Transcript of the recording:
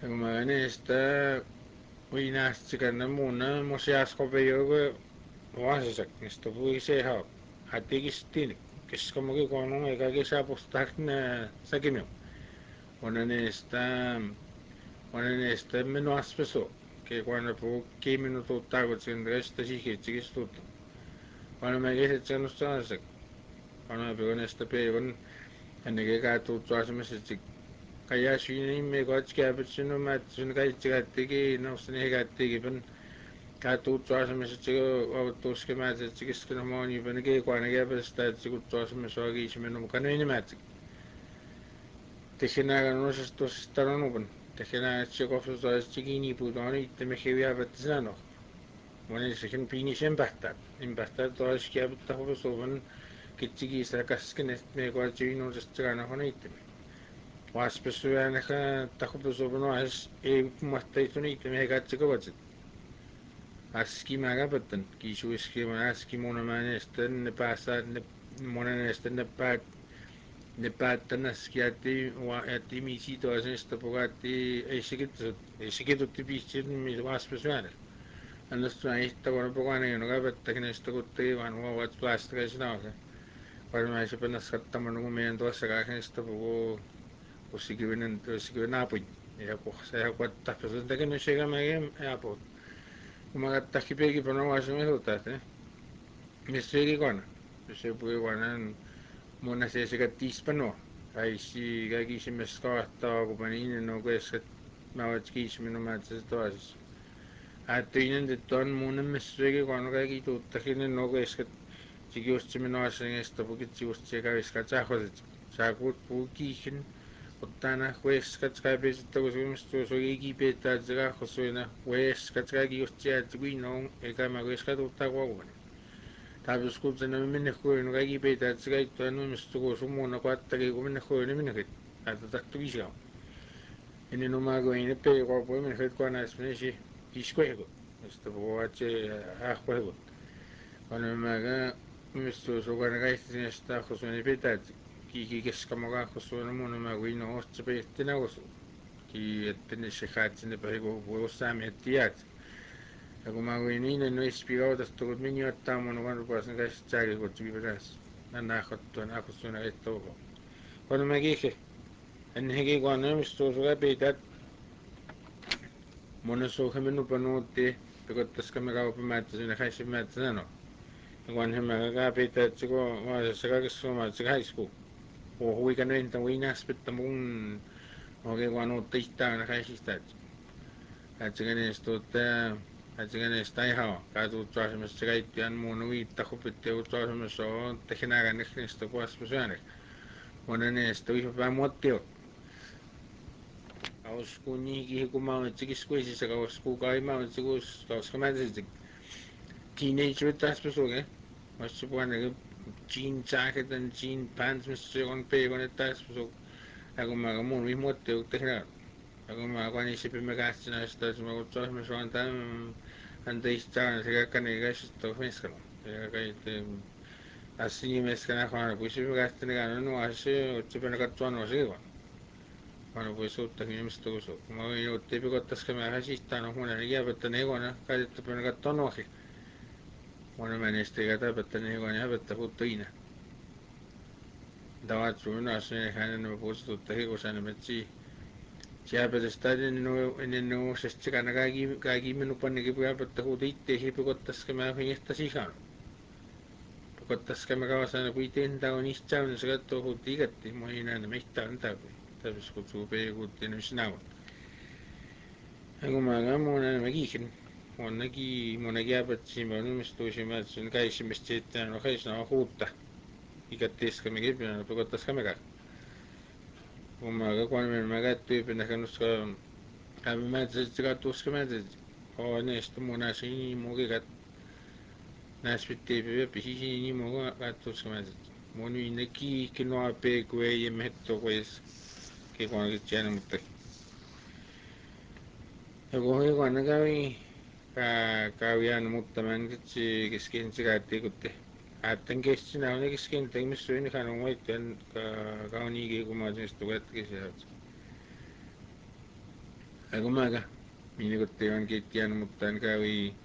Agumagane esta uinastikana muna mosiaskopeyogo oasasak esto puiseha atikistin kiskamogi kono ekagisa postakna sakimyo onan esta meno aspeso que cuando pu 15 minutos tago tendrá esta sigistut cuando me dice tsanustasak cuando me pego esta pegon anege ka tu tsasmes kaya shini me goch kapchino mat sun kai chigatigi no sne gatigi ben ka tu tsasmes chigo autos ke mat chigis ke moni ben ke kwana ga besta chigo tsasmes ogi shmeno kanini mat techina ga no sto starono ben techina chigo fus chigini pudoni te me khevia betzano moni sechin pini shem basta imbasta to ashkia butta ho so ben kichigi sakas ke nest me go chino chigana honite Waspisuanaja tajupusobunoas mastaitunit megatsikowatsit. Aski magapatan, kishuiski aski monomanestan ne pasa ne monanestan ne patan askiati ati misito asesta pogati esikitutti pichit mis waspisuana. Andastu ahista kono pogane no gapatta kinesta kutti van wat plastika sinauke. Parma se penas kattaman ngumento asaka kinesta pogo Usikiwen apoi ya ko saya kuat tak pesan tak no llega me apo como gatta kipegi pero was me hotate me segi kona se puede wana mona se gatis pano ai si gagi si me skata ko panini no ko es mawatski si me no matas toas a tinen de ton mona me segi kona gagi tu takine no ko es chiki us me no asen esto porque chi us chega es kachajo sa ko puki Ottana juez katskapis takusumstu soigi peta zga josuena juez katskagi ustia twino ekama juez katuta gwagon tabus kutana minne jueno gagi peta zga tanu mistu sumona kwatta ge minne jueno minne get ata taktu gisga ene no mago ene pe go po minne get kwana smeshi kiskwego esto boache a juego cuando maga mistu so gana gaistin esta josuena peta kikis kamaga josuena mono maguino otspe tenagosu ki tene shekhatine pego vosame tiat ako maguinine no inspirado to minio tamo no cuando pasan gas chage go tibras na khotto na khosuna esto cuando me dije en hege cuando me esto so petat mono so gemeno panote pero tas kamera op matas na khaish matas no cuando me ga petat chigo ma se ga so ma high school o hui kan enta wina spetamun o que cuando te está na khaish stat atgen esto ta atgen esta ha ka tu tras me sgai tian mono i ta khopete o tras me so te genera esto pues pues Monen esto y va motio aus kuni ki kuma chikis kuisi sa aus ku kai ma chikus aus kama teenager tas pues oge mas chupan ne jean jacket and jean pants mis on pe con tas pues ako ma mo mismo te te ako ma kwani si pe me gas na estas me gustos me son tan ante esta se ka ne gas to fresco ya ka te así me escana Juan pues si me gas te gano no hace chupan ka to no se Bueno, pues también me estuvo eso. Como yo típico tas que me hagas está no una niña pero tengo una calle te pone gato no que. Bueno, me este gata pero tengo una pero te putina. Daba tu no hace han no puesto te cosa no me chi. Ya pero estar en el no se chica na gagi me no pone que pueda pero te jodiste y pico tas que me hagas esta sí jano. Pico tas que me acabas de puite en da un ischa un gato jodigate muy nada me está en tabe. Sabes que tu pego tienes nada. Ako mga muna magikin monagi apat si manu misto si matsun kai si mistit no kai na huta ikatis kami gipin no pagotas kami ka umaga kwan men magat tu pinakanus ka kami matsa gatus kami o nesto muna si mo gigat naspitte pe pisi ni mo gatus kami monu inaki kino ape kwe yemetto pues que kwan gityan mutak ako kwan nagawi kawian muttaman kitsi kiskin tsigati kutte atan kessin awne kiskin teng missuini kanong waiten ka kauni ge kuma jistu gat kisat Ako umaga. May nagot tayo ang kitian mutan kawi